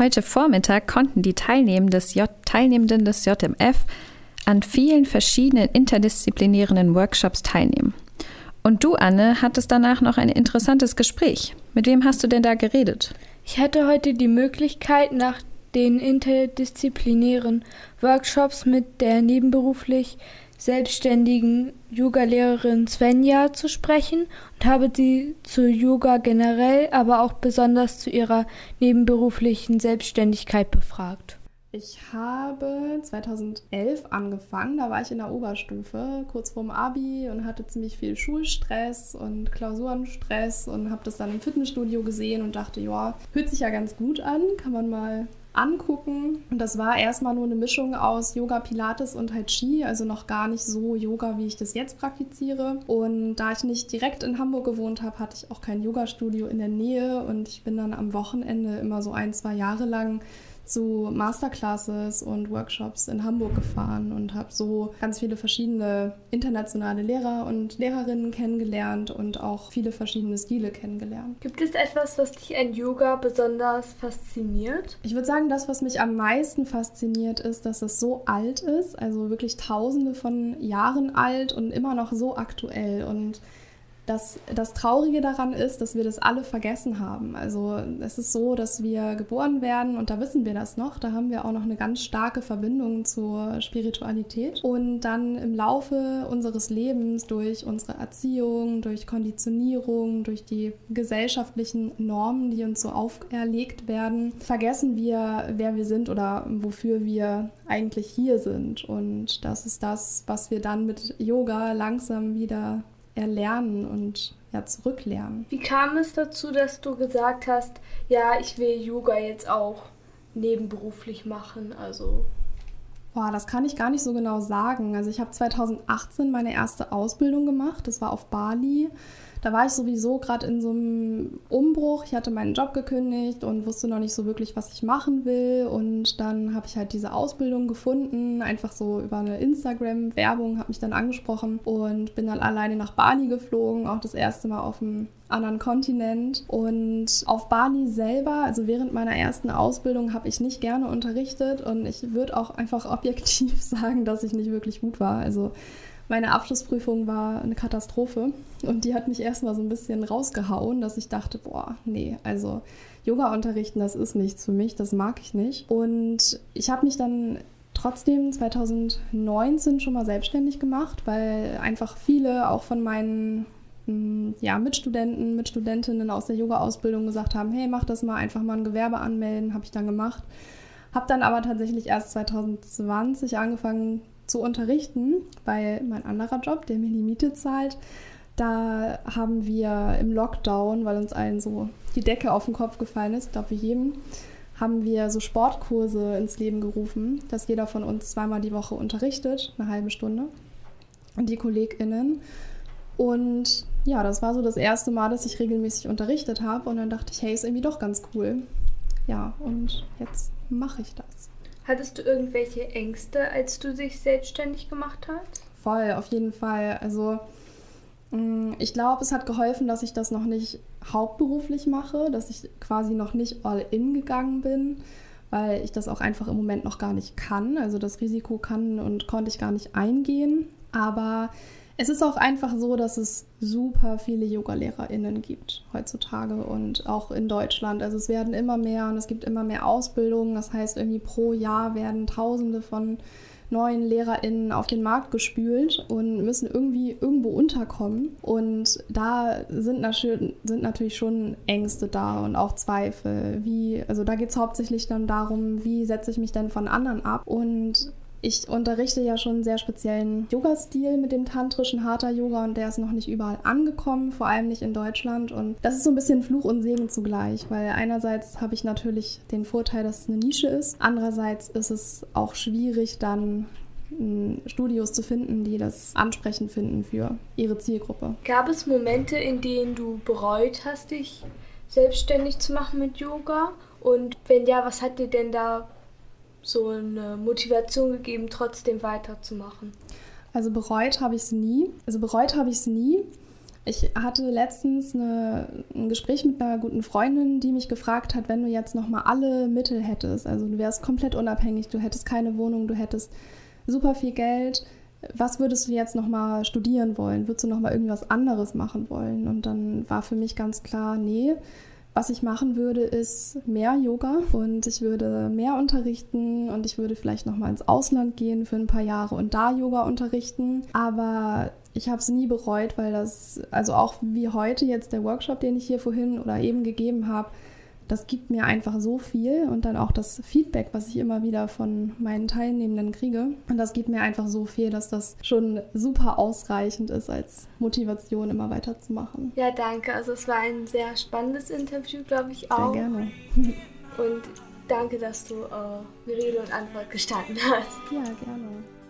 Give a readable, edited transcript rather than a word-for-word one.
Heute Vormittag konnten die Teilnehmenden des JMF an vielen verschiedenen interdisziplinären Workshops teilnehmen. Und du, Anne, hattest danach noch ein interessantes Gespräch. Mit wem hast du denn da geredet? Ich hatte heute die Möglichkeit, nach den interdisziplinären Workshops mit der nebenberuflich selbstständigen Yoga-Lehrerin Svenja zu sprechen und habe sie zu Yoga generell, aber auch besonders zu ihrer nebenberuflichen Selbstständigkeit befragt. Ich habe 2011 angefangen, da war ich in der Oberstufe, kurz vorm Abi und hatte ziemlich viel Schulstress und Klausurenstress und habe das dann im Fitnessstudio gesehen und dachte, ja, hört sich ja ganz gut an, kann man mal angucken. Und das war erstmal nur eine Mischung aus Yoga, Pilates und Tai Chi, also noch gar nicht so Yoga, wie ich das jetzt praktiziere. Und da ich nicht direkt in Hamburg gewohnt habe, hatte ich auch kein Yogastudio in der Nähe und ich bin dann am Wochenende immer so 1-2 Jahre lang zu Masterclasses und Workshops in Hamburg gefahren und habe so ganz viele verschiedene internationale Lehrer und Lehrerinnen kennengelernt und auch viele verschiedene Stile kennengelernt. Gibt es etwas, was dich an Yoga besonders fasziniert? Ich würde sagen, das, was mich am meisten fasziniert, ist, dass es so alt ist, also wirklich Tausende von Jahren alt und immer noch so aktuell. Und das Traurige daran ist, dass wir das alle vergessen haben. Also es ist so, dass wir geboren werden und da wissen wir das noch. Da haben wir auch noch eine ganz starke Verbindung zur Spiritualität. Und dann im Laufe unseres Lebens durch unsere Erziehung, durch Konditionierung, durch die gesellschaftlichen Normen, die uns so auferlegt werden, vergessen wir, wer wir sind oder wofür wir eigentlich hier sind. Und das ist das, was wir dann mit Yoga langsam wieder erlernen und zurücklernen. Wie kam es dazu, dass du gesagt hast, ja, ich will Yoga jetzt auch nebenberuflich machen? Das kann ich gar nicht so genau sagen. Also ich habe 2018 meine erste Ausbildung gemacht, das war auf Bali. Da war ich sowieso gerade in so einem Umbruch. Ich hatte meinen Job gekündigt und wusste noch nicht so wirklich, was ich machen will. Und dann habe ich halt diese Ausbildung gefunden, einfach so über eine Instagram-Werbung, habe mich dann angesprochen und bin dann alleine nach Bali geflogen, auch das erste Mal auf einem anderen Kontinent. Und auf Bali selber, also während meiner ersten Ausbildung, habe ich nicht gerne unterrichtet und ich würde auch einfach objektiv sagen, dass ich nicht wirklich gut war. Also meine Abschlussprüfung war eine Katastrophe und die hat mich erstmal so ein bisschen rausgehauen, dass ich dachte, also Yoga unterrichten, das ist nichts für mich, das mag ich nicht. Und ich habe mich dann trotzdem 2019 schon mal selbstständig gemacht, weil einfach viele auch von meinen Mitstudentinnen aus der Yoga-Ausbildung gesagt haben, hey, mach das mal, einfach mal ein Gewerbe anmelden, habe ich dann gemacht. Habe dann aber tatsächlich erst 2020 angefangen zu unterrichten, weil mein anderer Job, der mir die Miete zahlt, da haben wir im Lockdown, weil uns allen so die Decke auf den Kopf gefallen ist, ich glaube wie jedem, haben wir so Sportkurse ins Leben gerufen, dass jeder von uns 2-mal die Woche unterrichtet, eine halbe Stunde, und die KollegInnen. Und ja, das war so das erste Mal, dass ich regelmäßig unterrichtet habe und dann dachte ich, hey, ist irgendwie doch ganz cool. Ja, und jetzt mache ich das. Hattest du irgendwelche Ängste, als du dich selbstständig gemacht hast? Voll, auf jeden Fall. Also ich glaube, es hat geholfen, dass ich das noch nicht hauptberuflich mache, dass ich quasi noch nicht all in gegangen bin, weil ich das auch einfach im Moment noch gar nicht kann. Also das Risiko kann und konnte ich gar nicht eingehen. Aber es ist auch einfach so, dass es super viele Yoga-LehrerInnen gibt heutzutage und auch in Deutschland. Also es werden immer mehr und es gibt immer mehr Ausbildungen. Das heißt, irgendwie pro Jahr werden Tausende von neuen LehrerInnen auf den Markt gespült und müssen irgendwie irgendwo unterkommen. Und da sind natürlich schon Ängste da und auch Zweifel. Also da geht es hauptsächlich dann darum, wie setze ich mich denn von anderen ab? Und ich unterrichte ja schon einen sehr speziellen Yoga-Stil mit dem tantrischen Hatha-Yoga und der ist noch nicht überall angekommen, vor allem nicht in Deutschland. Und das ist so ein bisschen Fluch und Segen zugleich, weil einerseits habe ich natürlich den Vorteil, dass es eine Nische ist. Andererseits ist es auch schwierig, dann Studios zu finden, die das ansprechend finden für ihre Zielgruppe. Gab es Momente, in denen du bereut hast, dich selbstständig zu machen mit Yoga? Und wenn ja, was hat dir denn da so eine Motivation gegeben, trotzdem weiterzumachen? Also bereut habe ich es nie, Ich hatte letztens ein Gespräch mit einer guten Freundin, die mich gefragt hat, wenn du jetzt nochmal alle Mittel hättest, also du wärst komplett unabhängig, du hättest keine Wohnung, du hättest super viel Geld, was würdest du jetzt nochmal studieren wollen? Würdest du nochmal irgendwas anderes machen wollen? Und dann war für mich ganz klar, nee, was ich machen würde, ist mehr Yoga und ich würde mehr unterrichten und ich würde vielleicht nochmal ins Ausland gehen für ein paar Jahre und da Yoga unterrichten. Aber ich habe es nie bereut, weil das, also auch wie heute jetzt der Workshop, den ich hier vorhin oder eben gegeben habe, das gibt mir einfach so viel und dann auch das Feedback, was ich immer wieder von meinen Teilnehmenden kriege. Und das gibt mir einfach so viel, dass das schon super ausreichend ist als Motivation, immer weiterzumachen. Ja, danke. Also es war ein sehr spannendes Interview, glaube ich auch. Sehr gerne. Und danke, dass du mir Rede und Antwort gestanden hast. Ja, gerne.